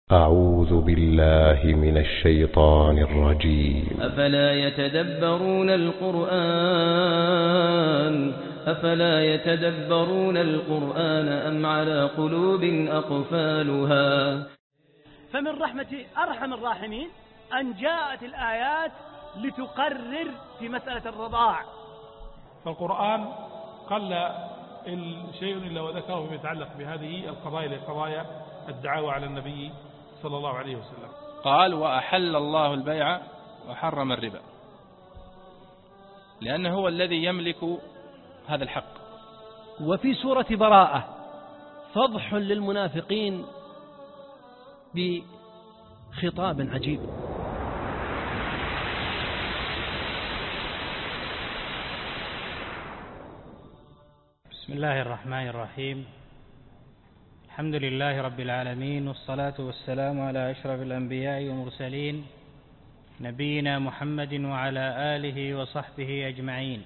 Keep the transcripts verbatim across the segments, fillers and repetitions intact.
أعوذ بالله من الشيطان الرجيم. أفلا يتدبرون القرآن أفلا يتدبرون القرآن أم على قلوب أقفالها. فمن رحمة أرحم الراحمين أن جاءت الآيات لتقرر في مسألة الرضاع. فالقرآن قل شيء إلا وذكره يتعلق بهذه القضايا لقضايا الدعاوى على النبي صلى الله عليه وسلم. قال: وأحل الله البيع وحرم الربا، لأنه هو الذي يملك هذا الحق. وفي سورة براءة فضح للمنافقين بخطاب عجيب. بسم الله الرحمن الرحيم. الحمد لله رب العالمين، والصلاة والسلام على أشرف الأنبياء والمرسلين نبينا محمد وعلى آله وصحبه أجمعين.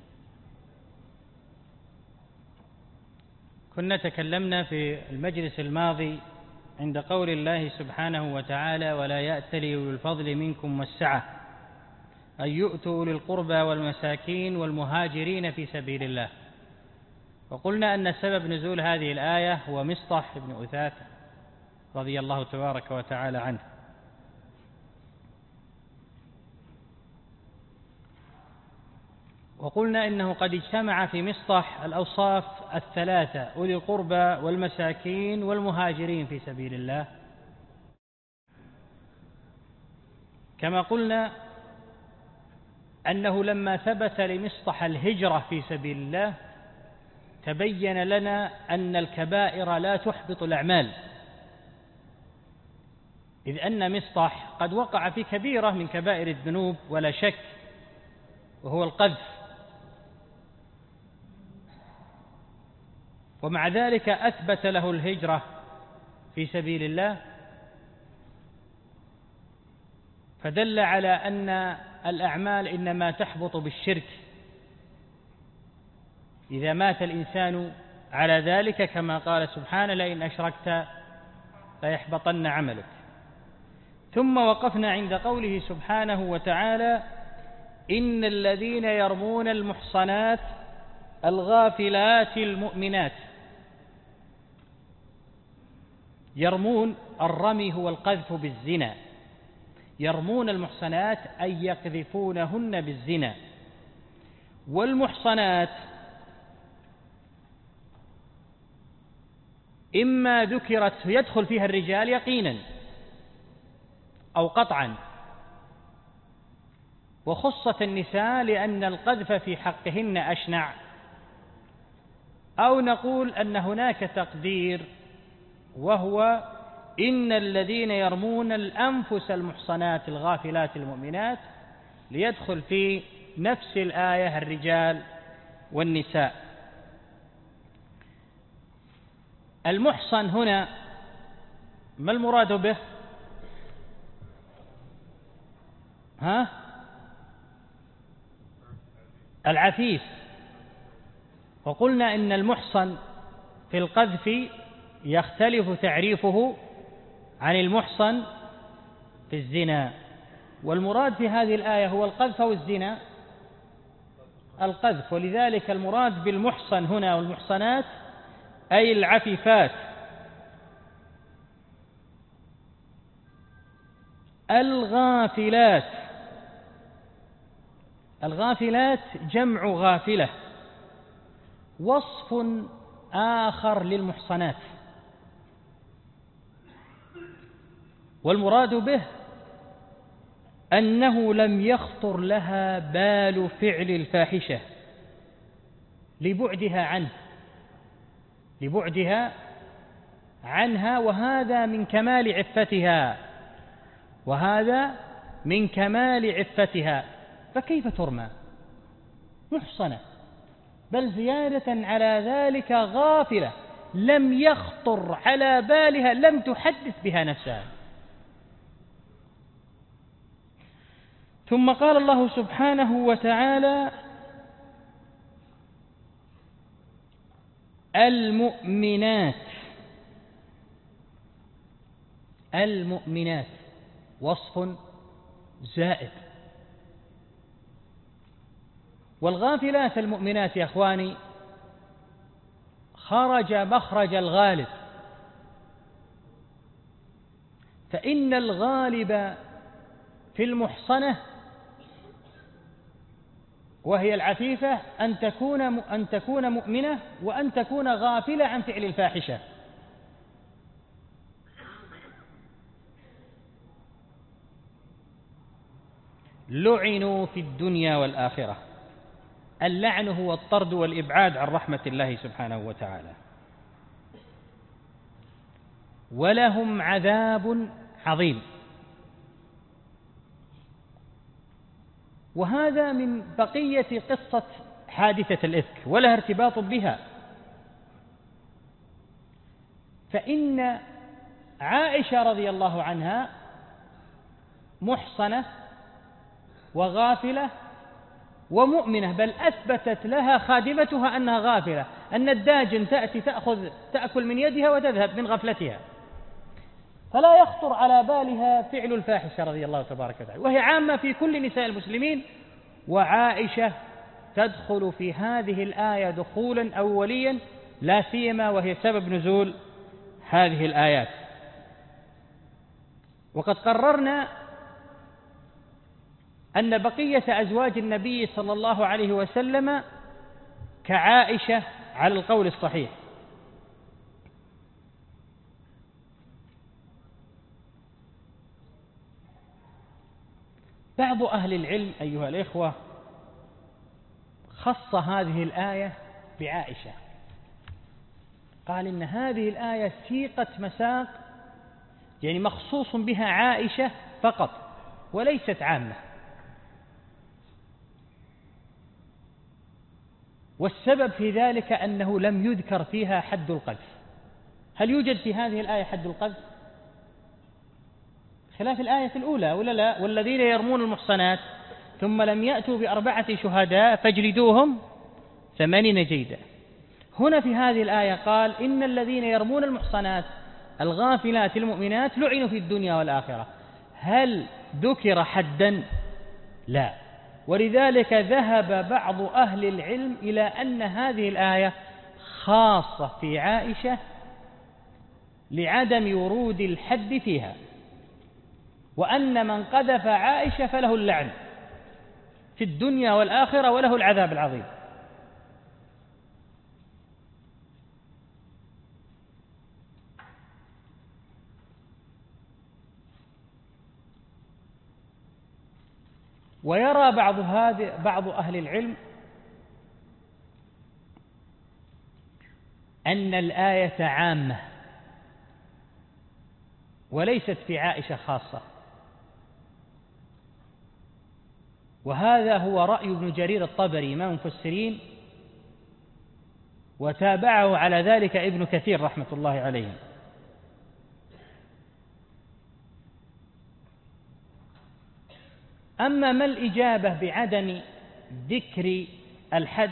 كنا تكلمنا في المجلس الماضي عند قول الله سبحانه وتعالى: ولا يأتل أولو الفضل منكم والسعة أن يؤتوا أولي القربى والمساكين والمهاجرين في سبيل الله. وقلنا أن سبب نزول هذه الآية هو مصطح بن أثاثة رضي الله تبارك وتعالى عنه. وقلنا إنه قد اجتمع في مصطح الأوصاف الثلاثة: أولي القربى والمساكين والمهاجرين في سبيل الله. كما قلنا أنه لما ثبت لمصطح الهجرة في سبيل الله تبين لنا أن الكبائر لا تحبط الأعمال، إذ أن مصطح قد وقع في كبيرة من كبائر الذنوب ولا شك، وهو القذف، ومع ذلك أثبت له الهجرة في سبيل الله، فدل على أن الأعمال إنما تحبط بالشرك إذا مات الإنسان على ذلك، كما قال سبحانه: لئن أشركت ليحبطن عملك. ثم وقفنا عند قوله سبحانه وتعالى: إن الذين يرمون المحصنات الغافلات المؤمنات. يرمون، الرمي هو القذف بالزنا، يرمون المحصنات أي يقذفونهن بالزنا. والمحصنات إما ذكرت يدخل فيها الرجال يقينا أو قطعا، وخصت النساء لأن القذف في حقهن أشنع، أو نقول أن هناك تقدير وهو إن الذين يرمون الأنفس المحصنات الغافلات المؤمنات، ليدخل في نفس الآية الرجال والنساء. المحصن هنا ما المراد به؟ ها؟ العفيف. وقلنا إن المحصن في القذف يختلف تعريفه عن المحصن في الزنا، والمراد في هذه الآية هو القذف أو الزنا؟ القذف. ولذلك المراد بالمحصن هنا والمحصنات أي العفيفات الغافلات. الغافلات جمع غافلة، وصف آخر للمحصنات، والمراد به أنه لم يخطر لها بال فعل الفاحشة لبعدها عنه لبعدها عنها وهذا من كمال عفتها وهذا من كمال عفتها فكيف ترمى محصنة؟ بل زيادة على ذلك غافلة، لم يخطر على بالها، لم تحدث بها نفسها. ثم قال الله سبحانه وتعالى: المؤمنات المؤمنات وصف زائد. والغافلات المؤمنات يا أخواني خرج مخرج الغالب، فإن الغالب في المحصنة وهي العفيفة أن تكون أن تكون مؤمنة وأن تكون غافلة عن فعل الفاحشة. لعنوا في الدنيا والآخرة. اللعن هو الطرد والإبعاد عن رحمة الله سبحانه وتعالى. ولهم عذاب عظيم. وهذا من بقية قصة حادثة الإفك ولا ارتباط بها، فإن عائشة رضي الله عنها محصنة وغافلة ومؤمنة، بل أثبتت لها خادمتها أنها غافلة، أن الداجن تأتي تأخذ تأكل من يدها وتذهب من غفلتها، فلا يخطر على بالها فعل الفاحشة رضي الله تبارك وتعالى، وهي عامة في كل نساء المسلمين. وعائشة تدخل في هذه الآية دخولا أوليا لا سيما وهي سبب نزول هذه الآيات. وقد قررنا أن بقية أزواج النبي صلى الله عليه وسلم كعائشة على القول الصحيح. بعض أهل العلم أيها الإخوة خص هذه الآية بعائشة، قال إن هذه الآية سيقة مساق، يعني مخصوص بها عائشة فقط وليست عامة. والسبب في ذلك أنه لم يذكر فيها حد القذف. هل يوجد في هذه الآية حد القذف؟ خلاف الآية الأولى ولا لا؟ والذين يرمون المحصنات ثم لم يأتوا بأربعة شهداء فاجلدوهم ثمانين جلدة. هنا في هذه الآية قال إن الذين يرمون المحصنات الغافلات المؤمنات لعنوا في الدنيا والآخرة. هل ذكر حدا؟ لا. ولذلك ذهب بعض أهل العلم إلى أن هذه الآية خاصة في عائشة لعدم ورود الحد فيها، وأن من قذف عائشة فله اللعن في الدنيا والآخرة وله العذاب العظيم. ويرى بعض هذه بعض أهل العلم أن الآية عامة وليست في عائشة خاصة، وهذا هو رأي ابن جرير الطبري إمام المفسرين، وتابعه على ذلك ابن كثير رحمة الله عليهم. أما ما الإجابة بعدم ذكر الحد؟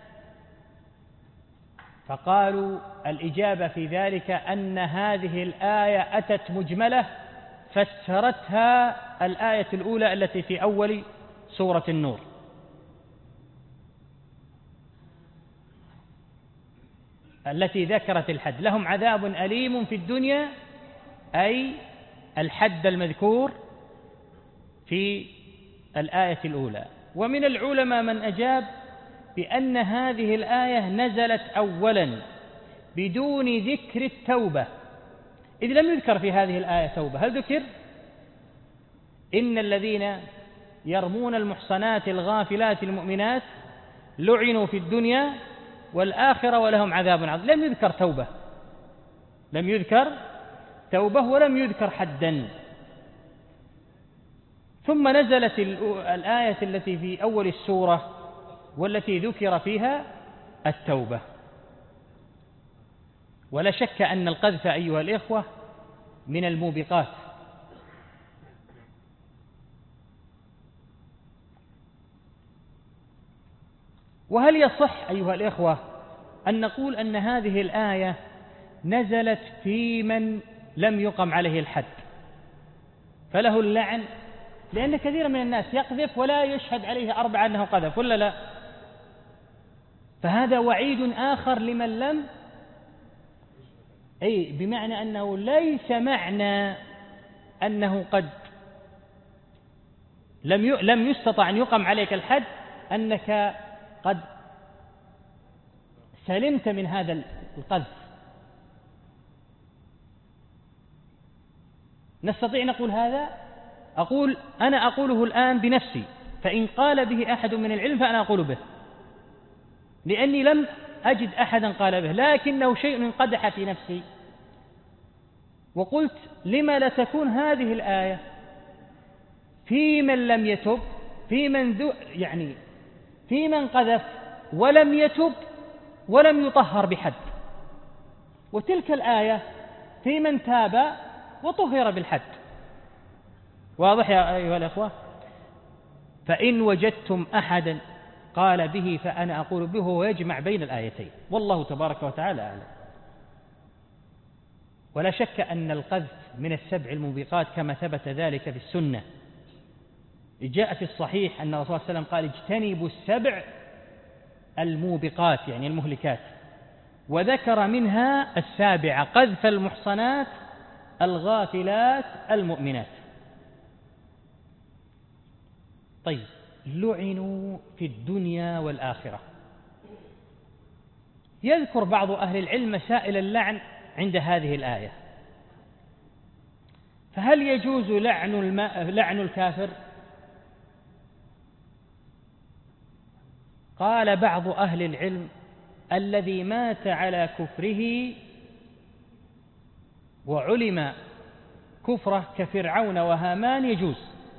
فقالوا الإجابة في ذلك أن هذه الآية أتت مجملة فسرتها الآية الأولى التي في أول سورة النور، التي ذكرت الحد. لهم عذاب أليم في الدنيا، أي الحد المذكور في الآية الأولى. ومن العلماء من أجاب بأن هذه الآية نزلت أولا بدون ذكر التوبة، إذ لم يذكر في هذه الآية توبة. هل ذكر؟ إن الذين يرمون المحصنات الغافلات المؤمنات لعنوا في الدنيا والآخرة ولهم عذاب عظيم. لم يذكر توبة، لم يذكر توبة ولم يذكر حدا. ثم نزلت الآية التي في أول السورة والتي ذكر فيها التوبة. ولا شك أن القذف أيها الإخوة من الموبقات، وهل يصح أيها الإخوة أن نقول أن هذه الآية نزلت في من لم يقم عليه الحد؟ فله اللعن، لأن كثير من الناس يقذف ولا يشهد عليه أربعة أنه قذف ولا لا. فهذا وعيد آخر لمن لم، أي بمعنى أنه ليس معنى أنه قد لم لم يستطع أن يقم عليك الحد أنك قد سلمت من هذا القذف. نستطيع نقول هذا؟ أقول أنا أقوله الآن بنفسي، فإن قال به أحد من العلم فأنا أقول به، لأني لم أجد أحدا قال به، لكنه شيء انقدح في نفسي، وقلت لما لا تكون هذه الآية في من لم يتب، في من ذو يعني في من قذف ولم يتب ولم يطهر بحد، وتلك الآية في من تاب وطهر بالحد. واضح يا أيها الأخوة؟ فإن وجدتم أحدا قال به فأنا أقول به، ويجمع بين الآيتين، والله تبارك وتعالى أعلم. ولا شك أن القذف من السبع الموبقات كما ثبت ذلك في السنة. جاء في الصحيح أن الرسول صلى الله عليه وسلم قال اجتنبوا السبع الموبقات يعني المهلكات، وذكر منها السابعة قذف المحصنات الغافلات المؤمنات. طيب، لعنوا في الدنيا والآخرة. يذكر بعض أهل العلم مسائل اللعن عند هذه الآية. فهل يجوز لعن الماء لعن الكافر؟ قال بعض أهل العلم الذي مات على كفره وعلم كفره كفرعون وهامان يجوز،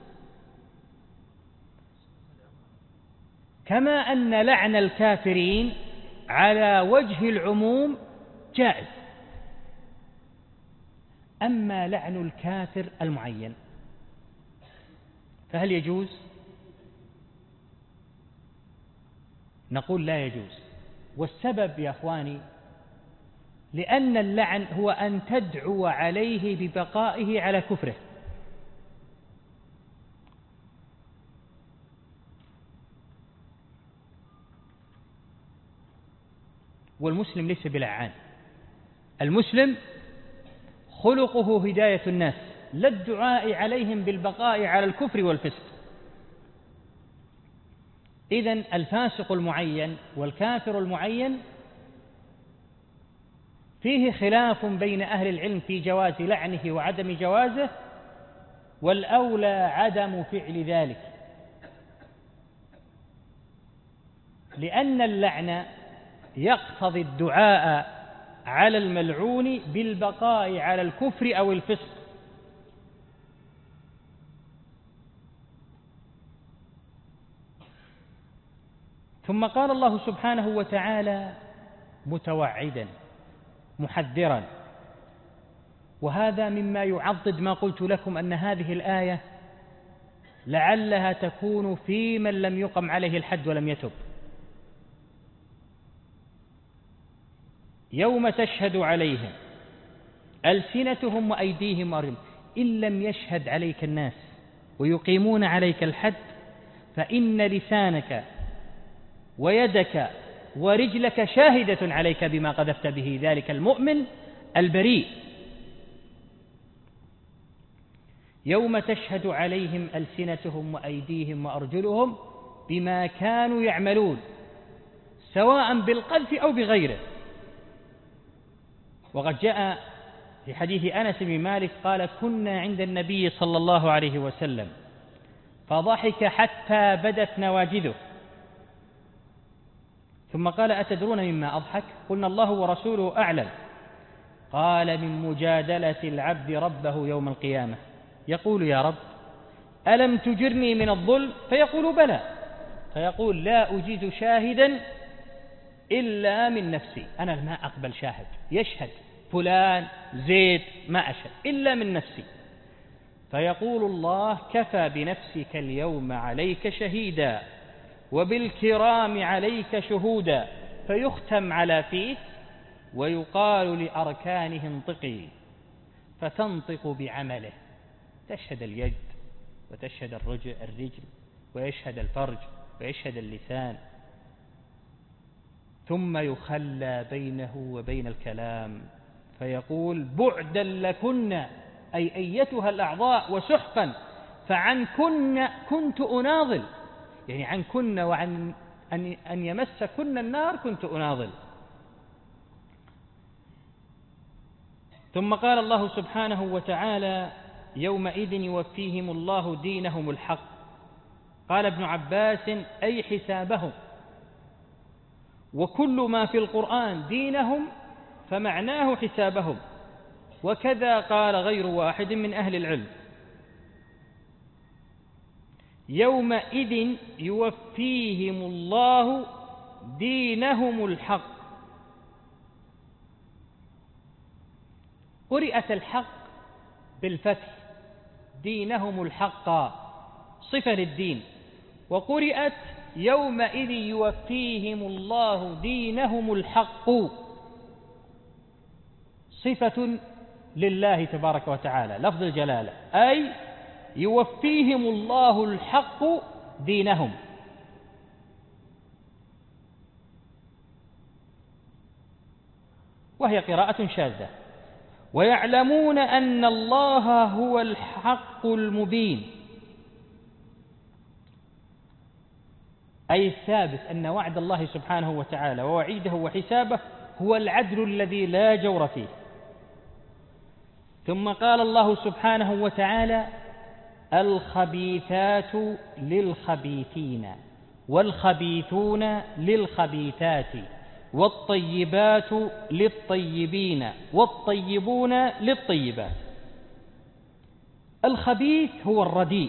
كما أن لعن الكافرين على وجه العموم جائز. أما لعن الكافر المعين فهل يجوز؟ نقول لا يجوز. والسبب يا أخواني لأن اللعن هو أن تدعو عليه ببقائه على كفره، والمسلم ليس بلعان. المسلم خلقه هداية الناس، لا الدعاء عليهم بالبقاء على الكفر والفسق. إذن الفاسق المعين والكافر المعين فيه خلاف بين أهل العلم في جواز لعنه وعدم جوازه، والأولى عدم فعل ذلك، لأن اللعن يقتضي الدعاء على الملعون بالبقاء على الكفر أو الفسق. ثم قال الله سبحانه وتعالى متوعدا محذرا، وهذا مما يعضد ما قلت لكم أن هذه الآية لعلها تكون في من لم يقم عليه الحد ولم يتب. يوم تشهد عليهم ألسنتهم وأيديهم وأرجلهم، إن لم يشهد عليك الناس ويقيمون عليك الحد فإن لسانك ويدك ورجلك شاهدة عليك بما قذفت به ذلك المؤمن البريء. يوم تشهد عليهم ألسنتهم وأيديهم وأرجلهم بما كانوا يعملون سواء بالقذف أو بغيره. وقد جاء في حديث أنس بن مالك قال كنا عند النبي صلى الله عليه وسلم فضحك حتى بدت نواجذه، ثم قال أتدرون مما أضحك؟ قلنا الله ورسوله أعلم. قال من مجادلة العبد ربه يوم القيامة، يقول يا رب ألم تجرني من الظلم؟ فيقول بلى، فيقول لا أجيز شاهدا إلا من نفسي، أنا ما أقبل شاهد يشهد فلان زيد ما أشهد إلا من نفسي. فيقول الله كفى بنفسك اليوم عليك شهيدا وبالكرام عليك شهودا، فيختم على فيه ويقال لأركانه انطقي فتنطق بعمله. تشهد اليد وتشهد الرجل, الرجل ويشهد الفرج ويشهد اللسان، ثم يخلى بينه وبين الكلام فيقول بعدا لكن أي أيتها الأعضاء وسحقا، فعنكن كنت أناضل، يعني عنكن وعن أن, أن يمسكن النار كنت أناضل. ثم قال الله سبحانه وتعالى يومئذ يوفيهم الله دينهم الحق. قال ابن عباس أي حسابهم، وكل ما في القرآن دينهم فمعناه حسابهم، وكذا قال غير واحد من أهل العلم. يومئذ يوفيهم الله دينهم الحق. قرئت الحق بالفتح دينهم الحق صفة للدين، وقرئت يومئذ يوفيهم الله دينهم الحق صفة لله تبارك وتعالى لفظ الجلالة، أي يوفيهم الله الحق دينهم. وهي قراءة شاذة. ويعلمون أن الله هو الحق المبين، أي الثابت أن وعد الله سبحانه وتعالى ووعيده وحسابه هو العدل الذي لا جور فيه. ثم قال الله سبحانه وتعالى الخبيثات للخبيثين والخبيثون للخبيثات والطيبات للطيبين والطيبون للطيبات. الخبيث هو الرديء،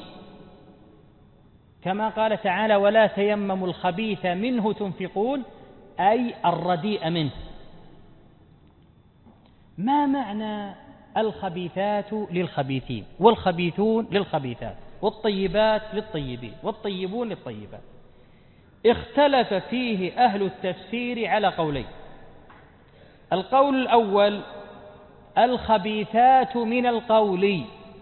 كما قال تعالى ولا تيمموا الخبيث منه تنفقون، أي الرديء منه. ما معنى الخبيثات للخبيثين والخبيثون للخبيثات والطيبات للطيبين والطيبون للطيبات؟ اختلف فيه أهل التفسير على قولين. القول الأول الخبيثات من القول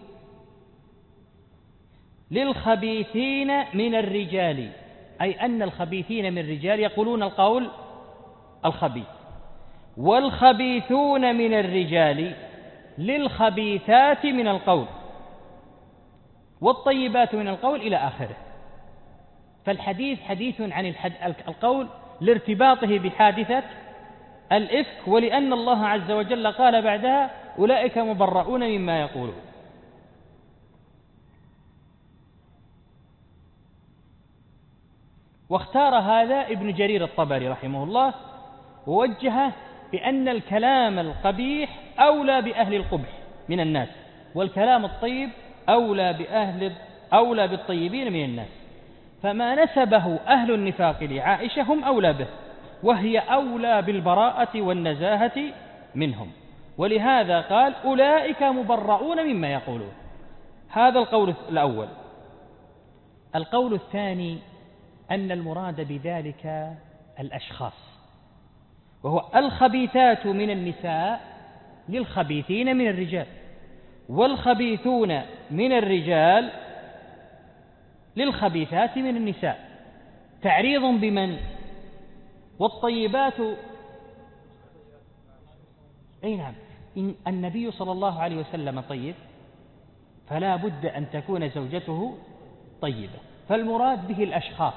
للخبيثين من الرجال، أي أن الخبيثين من الرجال يقولون القول الخبيث، والخبيثون من الرجال للخبيثات من القول، والطيبات من القول إلى آخره. فالحديث حديث عن القول لارتباطه بحادثة الإفك، ولأن الله عز وجل قال بعدها أولئك مبرؤون مما يقولون. واختار هذا ابن جرير الطبري رحمه الله، ووجهه بأن الكلام القبيح أولى بأهل القبح من الناس، والكلام الطيب أولى بأهل أولى بالطيبين من الناس، فما نسبه أهل النفاق لعائشة هم أولى به، وهي أولى بالبراءة والنزاهة منهم، ولهذا قال أولئك مبرؤون مما يقولون. هذا القول الأول. القول الثاني أن المراد بذلك الأشخاص، وهو الخبيثات من النساء للخبيثين من الرجال، والخبيثون من الرجال للخبيثات من النساء. تعريض بمن؟ والطيبات أي نعم، إن النبي صلى الله عليه وسلم طيب فلا بد أن تكون زوجته طيبة، فالمراد به الأشخاص.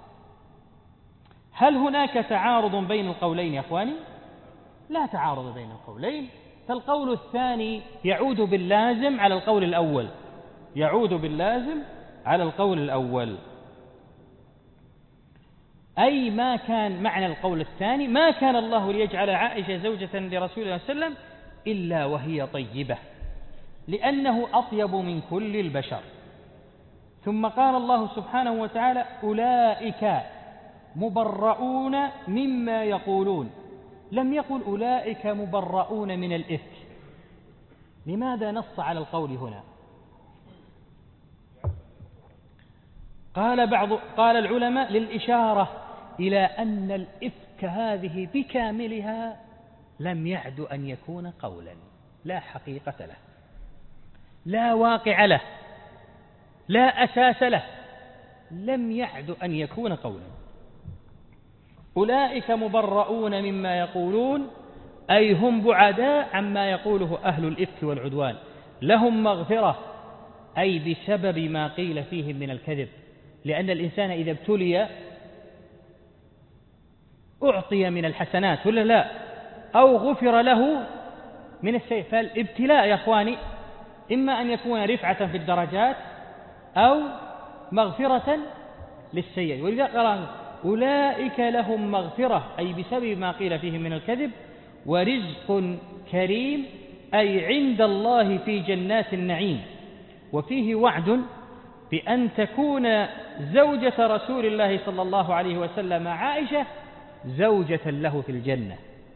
هل هناك تعارض بين القولين يا أخواني؟ لا تعارض بين القولين، فالقول الثاني يعود باللازم على القول الأول، يعود باللازم على القول الأول. أي ما كان معنى القول الثاني ما كان الله ليجعل عائشة زوجة لرسول الله صلى الله عليه وسلم إلا وهي طيبة، لأنه أطيب من كل البشر. ثم قال الله سبحانه وتعالى أولئك مبرؤون مما يقولون، لم يقل أولئك مبرؤون من الإفك. لماذا نص على القول هنا؟ قال بعض قال العلماء للإشارة إلى أن الإفك هذه بكاملها لم يعد أن يكون قولا لا حقيقة له، لا واقع له لا أساس له لم يعد أن يكون قولا. أولئك مبرؤون مما يقولون أي هم بعداء عما يقوله أهل الإفك والعدوان، لهم مغفرة أي بسبب ما قيل فيهم من الكذب، لأن الإنسان إذا ابتلي أعطي من الحسنات ولا لا، أو غفر له من السيء. فالابتلاء يا أخواني إما أن يكون رفعة في الدرجات أو مغفرة للسيء. ولذا قال أولئك لهم مغفرة أي بسبب ما قيل فيهم من الكذب، ورزق كريم أي عند الله في جنات النعيم. وفيه وعد بأن تكون زوجة رسول الله صلى الله عليه وسلم عائشة زوجة له في الجنة.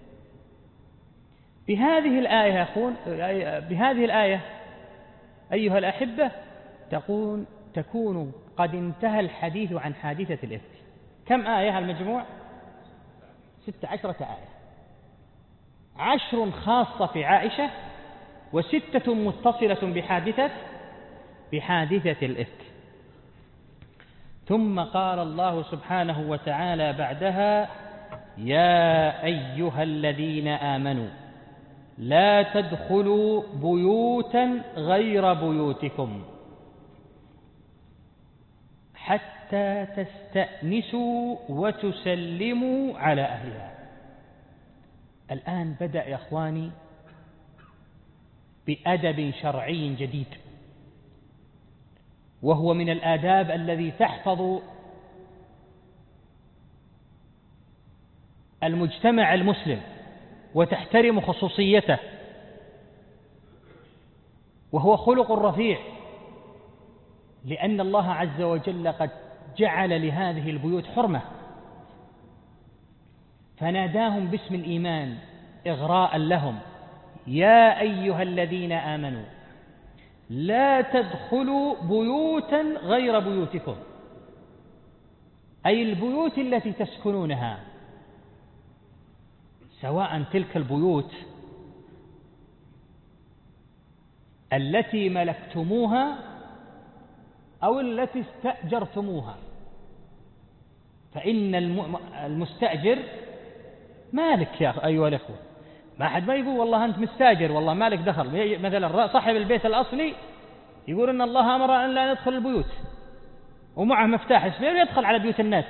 بهذه الآية يا أخوان بهذه الآية أيها الأحبة تكون تكون قد انتهى الحديث عن حادثة الإفك. كم آية المجموع؟ ست عشرة آية، عشر خاصة في عائشة وستة متصلة بحادثة بحادثة الإفك. ثم قال الله سبحانه وتعالى بعدها: يا أيها الذين آمنوا لا تدخلوا بيوتا غير بيوتكم حتى تستأنسوا وتسلموا على أهلها. الآن بدأ يا أخواني بأدب شرعي جديد، وهو من الآداب الذي تحفظ المجتمع المسلم وتحترم خصوصيته، وهو خلق رفيع، لأن الله عز وجل قد جعل لهذه البيوت حرمة، فناداهم باسم الإيمان إغراء لهم: يا أيها الذين آمنوا لا تدخلوا بيوتا غير بيوتكم، أي البيوت التي تسكنونها، سواء تلك البيوت التي ملكتموها أو التي استأجرتموها. فإن المستأجر مالك يا أيها الأخوة، ما حد ما يقول والله أنت مستأجر والله مالك دخل. مثلا صاحب البيت الأصلي يقول إن الله أمر أن لا ندخل البيوت ومعه مفتاح السبيل يدخل على بيوت الناس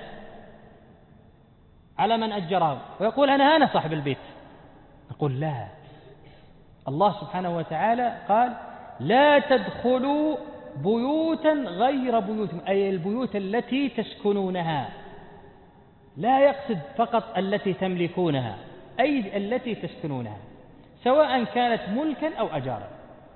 على من أجرهم ويقول أنا أنا صاحب البيت. نقول لا، الله سبحانه وتعالى قال: لا تدخلوا بيوتا غير بيوتكم، أي البيوت التي تسكنونها، لا يقصد فقط التي تملكونها، أي التي تسكنونها، سواء كانت ملكا أو أجارا،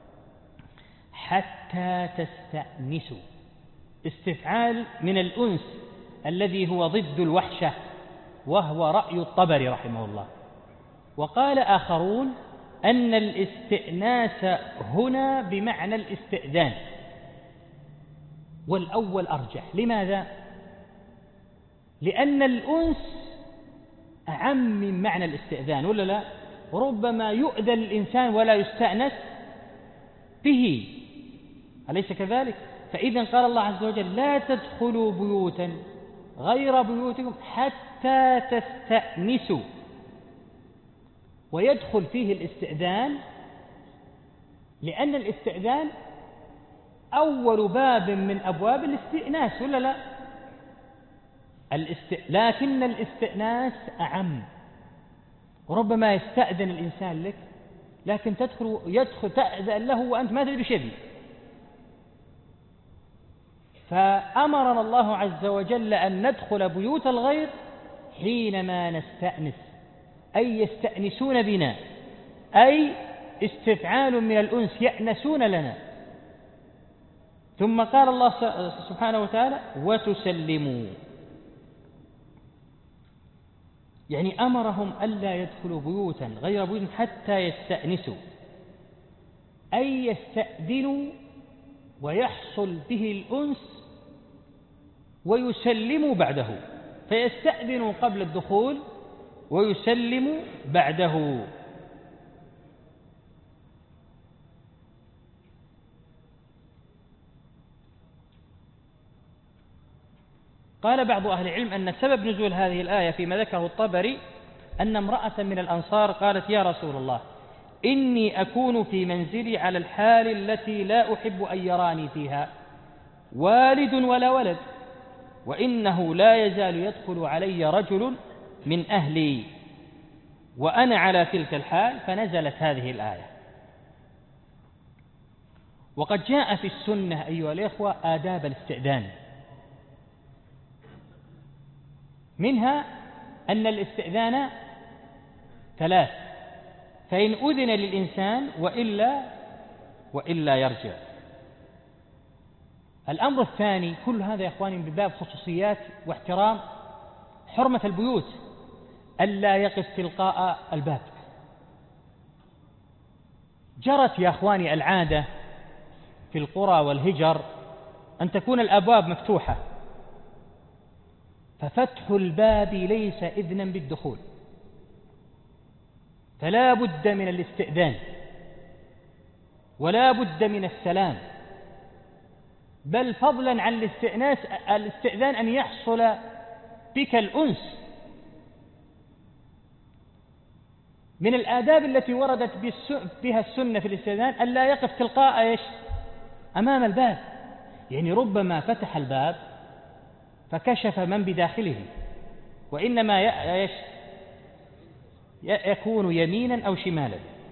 حتى تستأنسوا. استفعال من الأنس الذي هو ضد الوحشة، وهو رأي الطبري رحمه الله. وقال آخرون أن الاستئناس هنا بمعنى الاستئذان، والأول أرجح. لماذا؟ لأن الأنس أعم من معنى الاستئذان، ولا لا؟ ربما يؤذى الإنسان ولا يستأنس به، أليس كذلك؟ فإذا قال الله عز وجل: لا تدخلوا بيوتا غير بيوتكم حتى تستأنسوا، ويدخل فيه الاستئذان، لأن الاستئذان أول باب من أبواب الاستئناس، ولا لا؟ الاست... لكن الاستئناس أعم، وربما يستأذن الإنسان لك لكن تدخل يدخل تأذن له وأنت ما تدري شيء. فأمرنا الله عز وجل أن ندخل بيوت الغير حينما نستأنس، أي يستأنسون بنا، أي استفعال من الأنس، يأنسون لنا. ثم قال الله سبحانه وتعالى: وتسلموا، يعني أمرهم ألا يدخلوا بيوتا غير بيوت حتى يستأنسوا، أي يستأذنوا ويحصل به الأنس ويسلموا بعده، فيستأذنوا قبل الدخول ويسلموا بعده. قال بعض أهل العلم أن سبب نزول هذه الآية فيما ذكره الطبري أن امرأة من الأنصار قالت: يا رسول الله، إني أكون في منزلي على الحال التي لا أحب أن يراني فيها والد ولا ولد، وإنه لا يزال يدخل علي رجل من أهلي وأنا على تلك الحال، فنزلت هذه الآية. وقد جاء في السنة أيها الإخوة آداب الاستئذان، منها أن الاستئذان ثلاث: فإن أذن للإنسان وإلا وإلا يرجع. الأمر الثاني، كل هذا يا إخواني من باب خصوصيات واحترام حرمة البيوت، ألا يقف تلقاء الباب. جرت يا إخواني العادة في القرى والهجر أن تكون الأبواب مفتوحة، ففتح الباب ليس إذنا بالدخول، فلا بد من الاستئذان ولا بد من السلام، بل فضلا عن الاستئناس الاستئذان أن يحصل بك الأنس. من الآداب التي وردت بها السنة في الاستئذان ألا يقف تلقاء إيش أمام الباب، يعني ربما فتح الباب فكشف من بداخله، وإنما إيش يكون يمينا أو شمالا.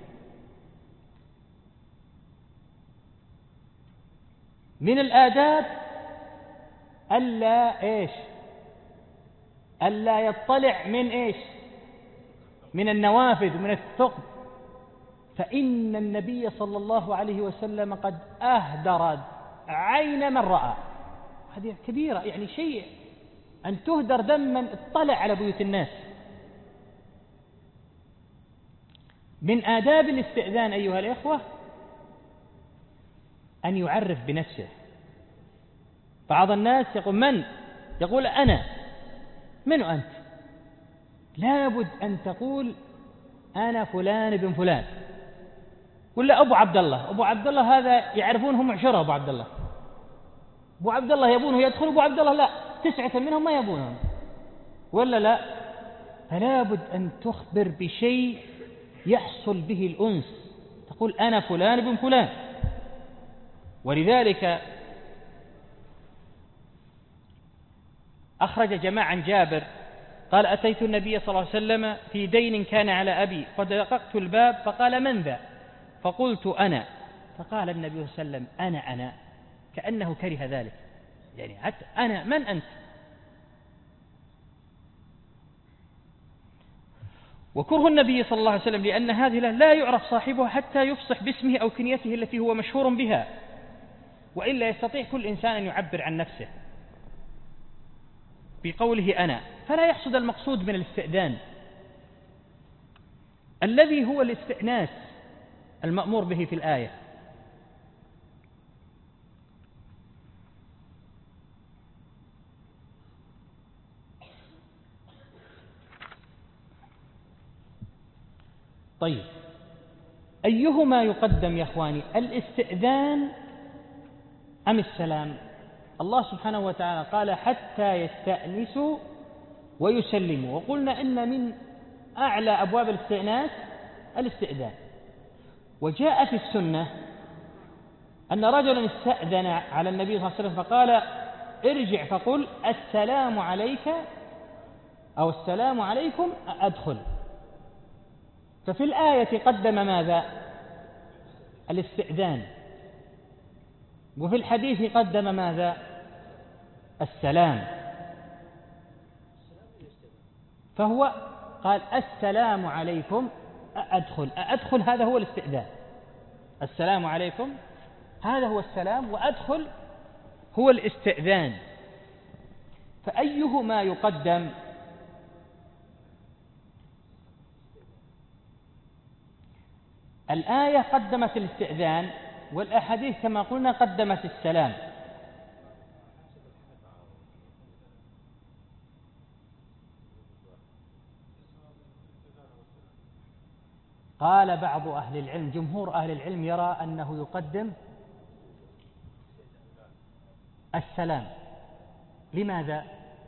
من الآداب ألا إيش ألا يطلع من إيش من النوافذ ومن الثقب، فإن النبي صلى الله عليه وسلم قد أهدر عين من رأى. هذه كبيرة، يعني شيء أن تهدر دم من اطلع على بيوت الناس. من آداب الاستئذان أيها الإخوة أن يعرف بنفسه. بعض الناس يقول: من؟ يقول: أنا. من أنت؟ لابد أن تقول: أنا فلان بن فلان، ولا أبو عبد الله. أبو عبد الله هذا يعرفونه معشره أبو عبد الله. أبو عبد الله يبونه يدخل، أبو عبد الله لا، تسعة منهم ما يبونهم، ولا لا؟ فلا بد أن تخبر بشيء يحصل به الأنس، تقول: أنا فلان بن فلان. ولذلك أخرج جماعة عن جابر قال: أتيت النبي صلى الله عليه وسلم في دين كان على أبي، فدققت الباب فقال: من ذا؟ فقلت: أنا. فقال النبي صلى الله عليه وسلم: أنا أنا، كأنه كره ذلك، يعني حتى أنا، من أنت؟ وكره النبي صلى الله عليه وسلم لأن هذه لا يعرف صاحبها حتى يفصح باسمه أو كنيته التي هو مشهور بها، وإلا يستطيع كل إنسان أن يعبر عن نفسه بقوله أنا، فلا يحصد المقصود من الاستئذان الذي هو الاستئناس المأمور به في الآية. طيب، أيهما يقدم يا أخواني، الاستئذان أم السلام؟ الله سبحانه وتعالى قال: حتى يستأنسوا ويسلموا، وقلنا إن من أعلى أبواب الاستئناس الاستئذان. وجاء في السنة أن رجلا استأذن على النبي صلى الله عليه وسلم فقال: ارجع فقل السلام عليك أو السلام عليكم أدخل. ففي الآية قدم ماذا؟ الاستئذان، وفي الحديث قدم ماذا؟ السلام. فهو قال: السلام عليكم أدخل. أدخل هذا هو الاستئذان، السلام عليكم هذا هو السلام، وأدخل هو الاستئذان. فأيهما يقدم؟ الآية قدمت الاستئذان، والأحاديث كما قلنا قدمت السلام. قال بعض أهل العلم، جمهور أهل العلم يرى أنه يقدم السلام. لماذا؟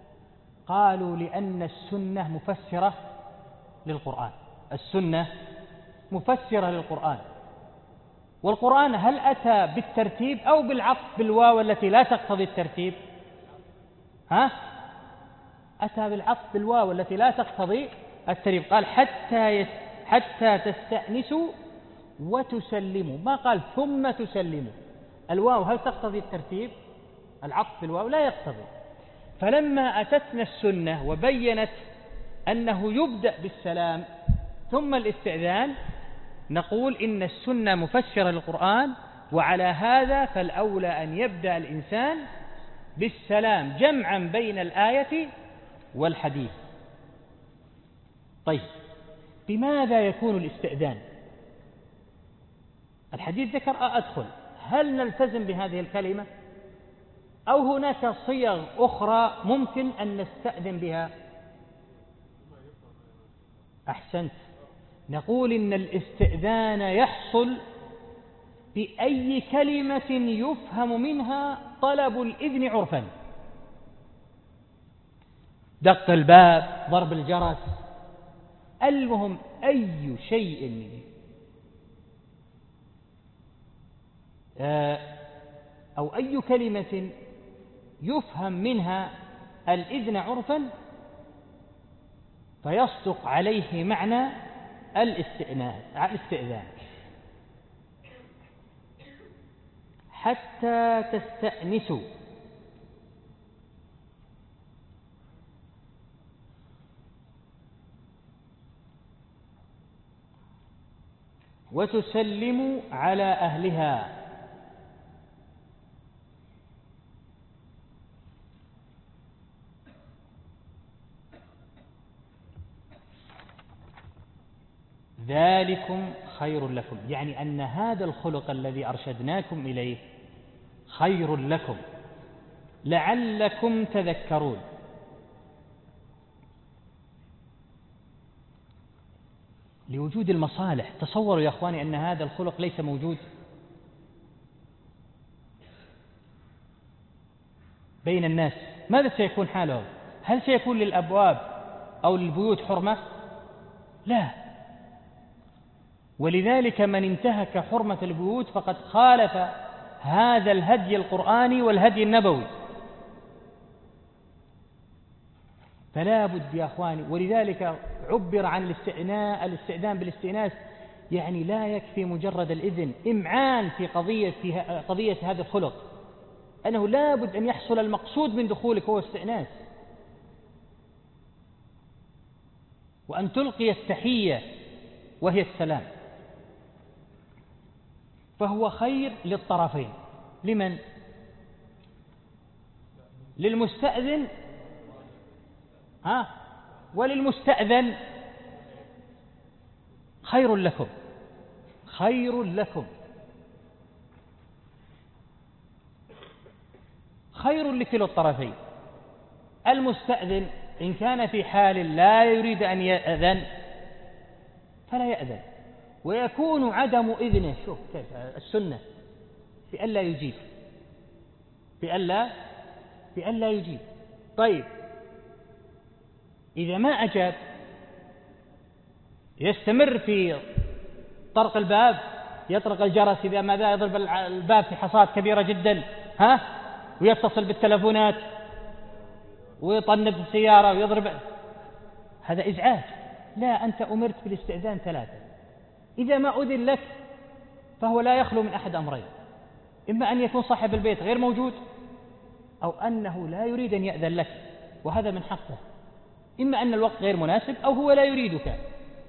قالوا لأن السنة مفسرة للقرآن، السنة مفسرة للقرآن، والقرآن هل أتى بالترتيب أو بالعطف بالواو التي لا تقتضي الترتيب؟ ها؟ أتى بالعطف بالواو التي لا تقتضي الترتيب. قال حتى يس حتى تستأنسوا وتسلموا، ما قال ثم تسلموا. الواو هل تقتضي الترتيب؟ العطف بالواو لا يقتضي. فلما أتتنا السنة وبينت أنه يبدأ بالسلام ثم الاستئذان، نقول إن السنة مفسرة للقرآن، وعلى هذا فالأولى أن يبدأ الإنسان بالسلام جمعا بين الآية والحديث. طيب، بماذا يكون الاستئذان؟ الحديث ذكر أدخل، هل نلتزم بهذه الكلمة أو هناك صيغ أخرى ممكن أن نستأذن بها؟ أحسنت، نقول إن الاستئذان يحصل بأي كلمة يفهم منها طلب الإذن عرفا، دق الباب، ضرب الجرس، المهم أي شيء أو أي كلمة يفهم منها الإذن عرفا فيصدق عليه معنى الاستئذان. حتى تستأنسوا، وتسلموا على أهلها. ذلكم خير لكم، يعني أن هذا الخلق الذي أرشدناكم إليه خير لكم لعلكم تذكرون. لوجود المصالح. تصوروا يا أخواني أن هذا الخلق ليس موجود بين الناس، ماذا سيكون حالهم؟ هل سيكون للأبواب أو للبيوت حرمة؟ لا. ولذلك من انتهك حرمة البيوت فقد خالف هذا الهدي القرآني والهدي النبوي. فلا بد يا أخواني، ولذلك عبر عن الاستئذان بالاستئناس، يعني لا يكفي مجرد الإذن، إمعان في قضية في قضية هذا الخلق، أنه لا بد أن يحصل المقصود من دخولك هو استئناس، وأن تلقي التحية وهي السلام. فهو خير للطرفين. لمن؟ للمستأذن ها وللمستأذن. خير لكم، خير لكم، خير لكلا الطرفين. المستأذن إن كان في حال لا يريد أن يأذن فلا يأذن، ويكون عدم إذنه، شوف كيف السنة، بألا يجيب، بألا بألا يجيب. طيب، إذا ما أجاب يستمر في طرق الباب، يطرق الجرس، إذا ماذا يضرب الباب في حصات كبيرة جدا، ها، ويتصل بالتلفونات ويطنب السيارة ويضرب، هذا إزعاج. لا، أنت أمرت بالاستئذان ثلاثة، إذا ما أذن لك فهو لا يخلو من أحد أمرين: إما أن يكون صاحب البيت غير موجود، أو أنه لا يريد أن يأذن لك، وهذا من حقه، إما أن الوقت غير مناسب أو هو لا يريدك،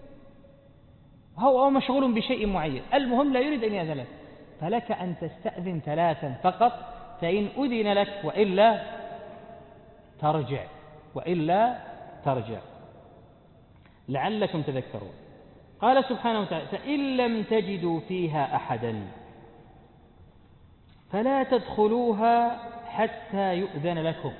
هو مشغول بشيء معين، المهم لا يريد أن يأذن لك، فلك أن تستأذن ثلاثا فقط، فإن أذن لك وإلا ترجع، وإلا ترجع لعلكم تذكرون. قال سبحانه وتعالى: فإن لم تجدوا فيها أحدا فلا تدخلوها حتى يؤذن لكم،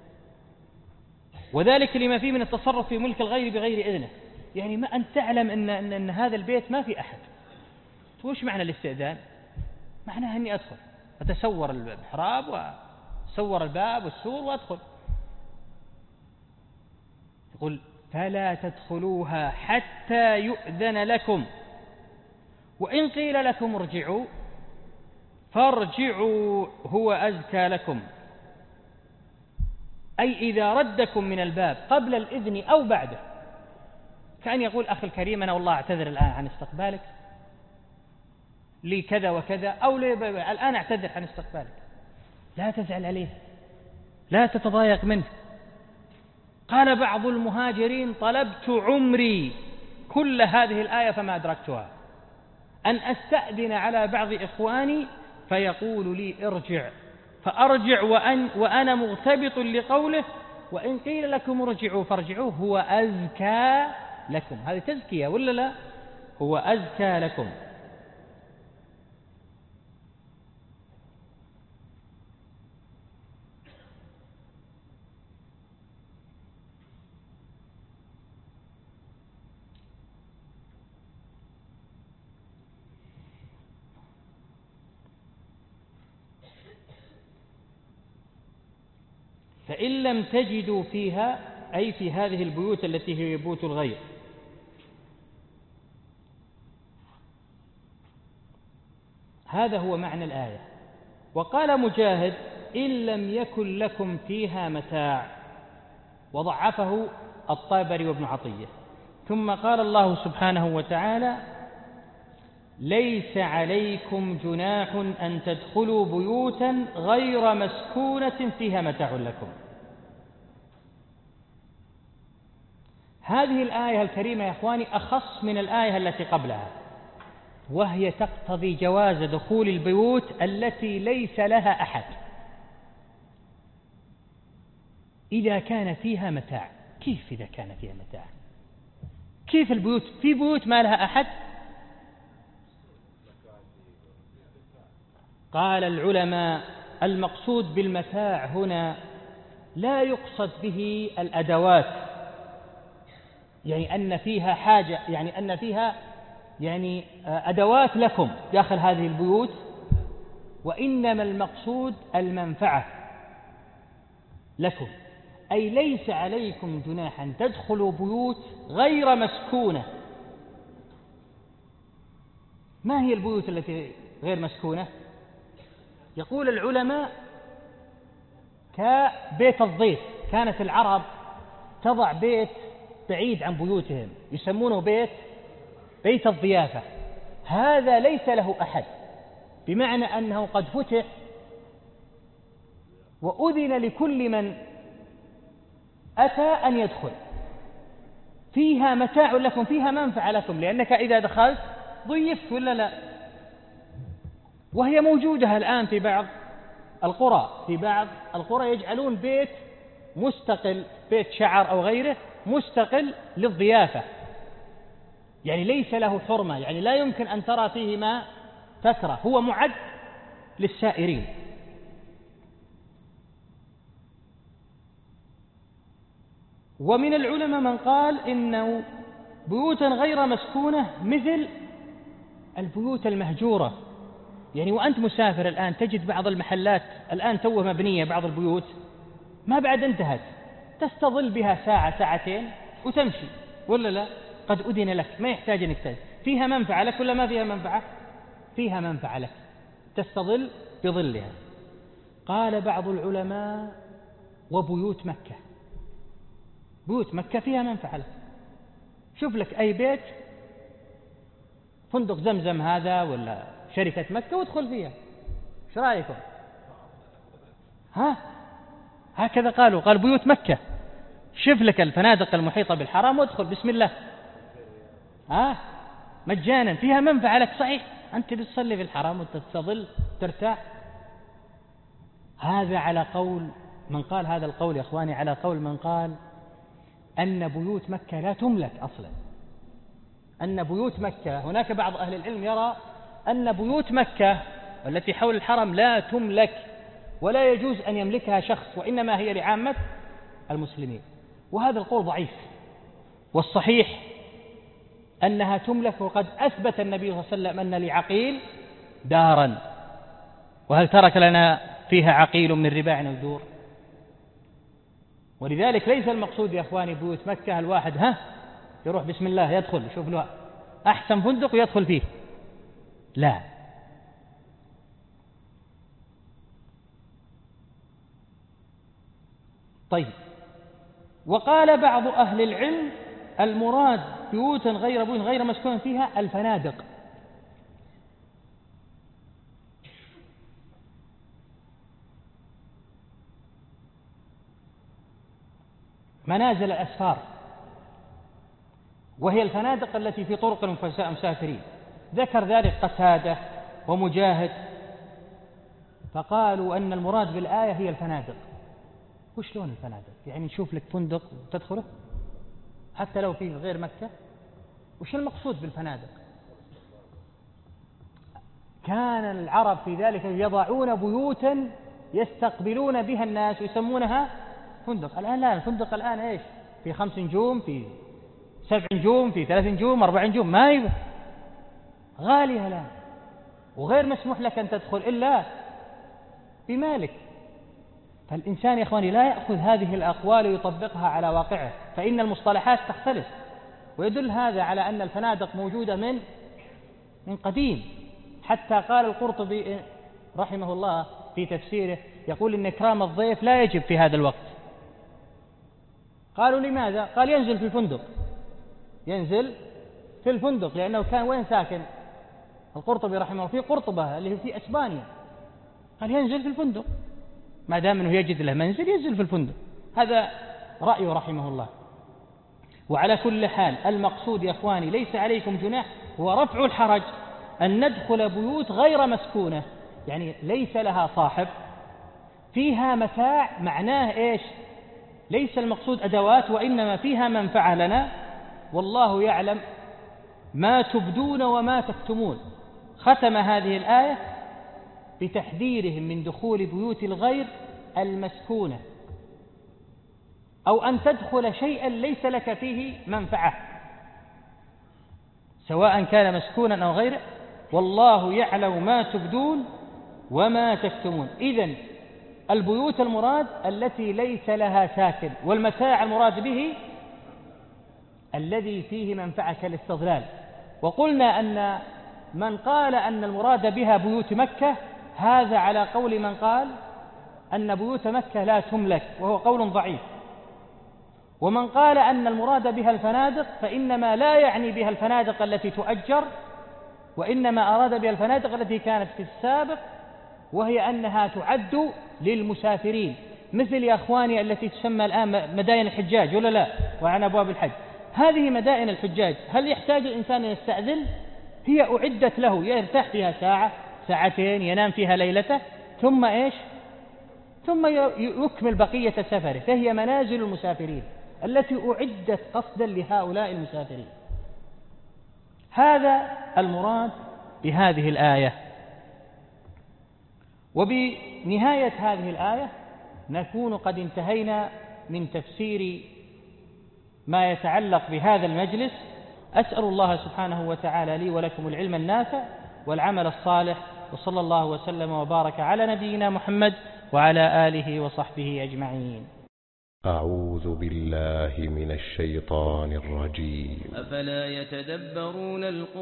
وذلك لما فيه من التصرف في ملك الغير بغير إذنه. يعني ما أن تعلم أن, أن, أن هذا البيت ما في أحد، وش معنى الاستئذان؟ معناها أني أدخل، أتسور المحراب وأسور الباب والسور وأدخل. يقول فلا تدخلوها حتى يؤذن لكم وإن قيل لكم ارجعوا فارجعوا هو أزكى لكم، أي إذا ردكم من الباب قبل الإذن أو بعده. كأن يقول أخي الكريم أنا والله أعتذر الآن عن استقبالك لي كذا وكذا، أو لي الآن أعتذر عن استقبالك، لا تزعل عليه، لا تتضايق منه. قال بعض المهاجرين طلبت عمري كل هذه الآية فما أدركتها، أن أستأذن على بعض إخواني فيقول لي ارجع، فأرجع وأن وأنا مغتبط لقوله وإن قيل لكم ارجعوا فارجعوا هو أزكى لكم. هذه تزكية ولا لا؟ هو أزكى لكم. فإن لم تجدوا فيها، أي في هذه البيوت التي هي بيوت الغير، هذا هو معنى الآية. وقال مجاهد إن لم يكن لكم فيها متاع، وضعفه الطابري وابن عطية. ثم قال الله سبحانه وتعالى ليس عليكم جناح أن تدخلوا بيوتا غير مسكونة فيها متاع لكم. هذه الآية الكريمة يا أخواني أخص من الآية التي قبلها، وهي تقتضي جواز دخول البيوت التي ليس لها أحد إذا كان فيها متاع. كيف إذا كان فيها متاع؟ كيف البيوت؟ في بيوت ما لها أحد. قال العلماء المقصود بالمتاع هنا لا يقصد به الأدوات، يعني أن فيها حاجة، يعني أن فيها يعني أدوات لكم داخل هذه البيوت، وإنما المقصود المنفعة لكم، أي ليس عليكم جناح أن تدخلوا بيوت غير مسكونة. ما هي البيوت التي غير مسكونة؟ يقول العلماء كبيت الضيف، كانت العرب تضع بيت بعيد عن بيوتهم يسمونه بيت بيت الضيافة، هذا ليس له أحد، بمعنى أنه قد فتح وأذن لكل من أتى أن يدخل، فيها متاع لكم، فيها منفعة لكم، لأنك إذا دخلت ضيفت ولا لا. وهي موجودة الآن في بعض القرى، في بعض القرى يجعلون بيت مستقل، بيت شعر أو غيره مستقل للضيافة، يعني ليس له حرمة، يعني لا يمكن أن ترى فيه ما تكره، هو معد للسائرين. ومن العلماء من قال إنه بيوتا غير مسكونة مثل البيوت المهجورة، يعني وأنت مسافر الآن تجد بعض المحلات الآن توه مبنية، بعض البيوت ما بعد انتهت، تستظل بها ساعة ساعتين وتمشي ولا لا؟ قد أذن لك، ما يحتاج أنك تجد، فيها منفعة لك ولا ما فيها منفعة؟ فيها منفعة لك، تستظل بظلها. قال بعض العلماء وبيوت مكة، بيوت مكة فيها منفعة لك، شوف لك أي بيت فندق زمزم هذا ولا شركة مكة وادخل فيها، ايش رأيكم؟ ها هكذا قالوا، قال بيوت مكة، شوف لك الفنادق المحيطة بالحرم وادخل بسم الله، ها مجانا، فيها منفعة لك، صحيح أنت بتصلي في الحرم وتستظل ترتاح. هذا على قول من قال هذا القول يا أخواني، على قول من قال أن بيوت مكة لا تملك أصلا، أن بيوت مكة، هناك بعض أهل العلم يرى أن بيوت مكة التي حول الحرم لا تملك ولا يجوز أن يملكها شخص، وإنما هي لعامة المسلمين، وهذا القول ضعيف، والصحيح أنها تملك، وقد أثبت النبي صلى الله عليه وسلم أن لعقيل دارا، وهل ترك لنا فيها عقيل من رباع ودور؟ ولذلك ليس المقصود يا أخواني بيوت مكة الواحد ها يروح بسم الله يدخل يشوف له أحسن فندق ويدخل فيه، لا. طيب، وقال بعض أهل العلم المراد بيوتا غير بيوت غير مسكون فيها الفنادق. منازل الأسفار، وهي الفنادق التي في طرق المسافرين. ذكر ذلك قتادة ومجاهد، فقالوا أن المراد بالآية هي الفنادق. وش لون الفنادق؟ يعني نشوف لك فندق وتدخله حتى لو في غير مكة؟ وش المقصود بالفنادق؟ كان العرب في ذلك يضعون بيوتا يستقبلون بها الناس ويسمونها فندق. الآن لا، الفندق الآن إيش؟ في خمس نجوم، في سبع نجوم، في ثلاث نجوم، أربع نجوم، ما يبقى غالية الآن، وغير مسموح لك أن تدخل إلا بمالك. فالإنسان يا إخواني لا يأخذ هذه الأقوال ويطبقها على واقعه، فإن المصطلحات تختلف. ويدل هذا على أن الفنادق موجودة من من قديم، حتى قال القرطبي رحمه الله في تفسيره يقول إن إكرام الضيف لا يجب في هذا الوقت. قالوا لماذا؟ قال ينزل في الفندق، ينزل في الفندق، لأنه كان وين ساكن القرطبي رحمه الله؟ في قرطبة اللي هي في إسبانيا. قال ينزل في الفندق، ما دام أنه يجد له منزل ينزل في الفندق. هذا رأيه رحمه الله. وعلى كل حال المقصود يا إخواني ليس عليكم جناح هو رفع الحرج أن ندخل بيوت غير مسكونة، يعني ليس لها صاحب، فيها متاع. معناه إيش؟ ليس المقصود أدوات، وإنما فيها منفعة لنا، والله يعلم ما تبدون وما تكتمون. ختم هذه الآية بتحذيرهم من دخول بيوت الغير المسكونة، أو أن تدخل شيئا ليس لك فيه منفعة، سواء كان مسكونا أو غيره، والله يعلم ما تبدون وما تكتمون. إذن البيوت المراد التي ليس لها ساكن، والمتاع المراد به الذي فيه منفعة كالاستظلال. وقلنا أن من قال أن المراد بها بيوت مكة هذا على قول من قال أن بيوت مكة لا تملك، وهو قول ضعيف. ومن قال أن المراد بها الفنادق فإنما لا يعني بها الفنادق التي تؤجر، وإنما أراد بها الفنادق التي كانت في السابق، وهي أنها تعد للمسافرين، مثل يا أخواني التي تسمى الآن مدائن الحجاج ولا لا، وعن أبواب الحج. هذه مدائن الحجاج هل يحتاج الإنسان أن يستأذن؟ هي أعدت له، يرتاح فيها ساعة ساعتين، ينام فيها ليلته، ثم إيش؟ ثم يكمل بقية سفره. فهي منازل المسافرين التي أعدت قصدا لهؤلاء المسافرين. هذا المراد بهذه الآية. وبنهاية هذه الآية نكون قد انتهينا من تفسير ما يتعلق بهذا المجلس. أسأل الله سبحانه وتعالى لي ولكم العلم النافع والعمل الصالح، وصلى الله وسلم وبارك على نبينا محمد وعلى آله وصحبه أجمعين. أعوذ بالله من الشيطان الرجيم. أفلا يتدبرون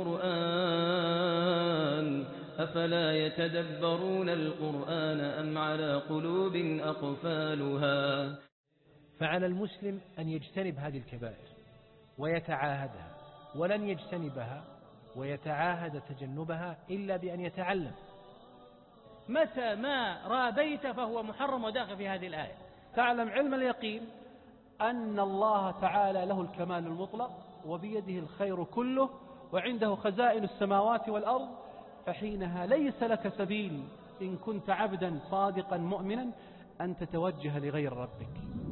القرآن أفلا يتدبرون القرآن أم على قلوب أقفالها. فعلى المسلم أن يجتنب هذه الكبائر ويتعاهدها، ولن يجتنبها ويتعاهد تجنبها إلا بأن يتعلم. متى ما رابيت فهو محرم وداخل في هذه الآية. تعلم علم اليقين أن الله تعالى له الكمال المطلق، وبيده الخير كله، وعنده خزائن السماوات والأرض، فحينها ليس لك سبيل إن كنت عبدا صادقا مؤمنا أن تتوجه لغير ربك.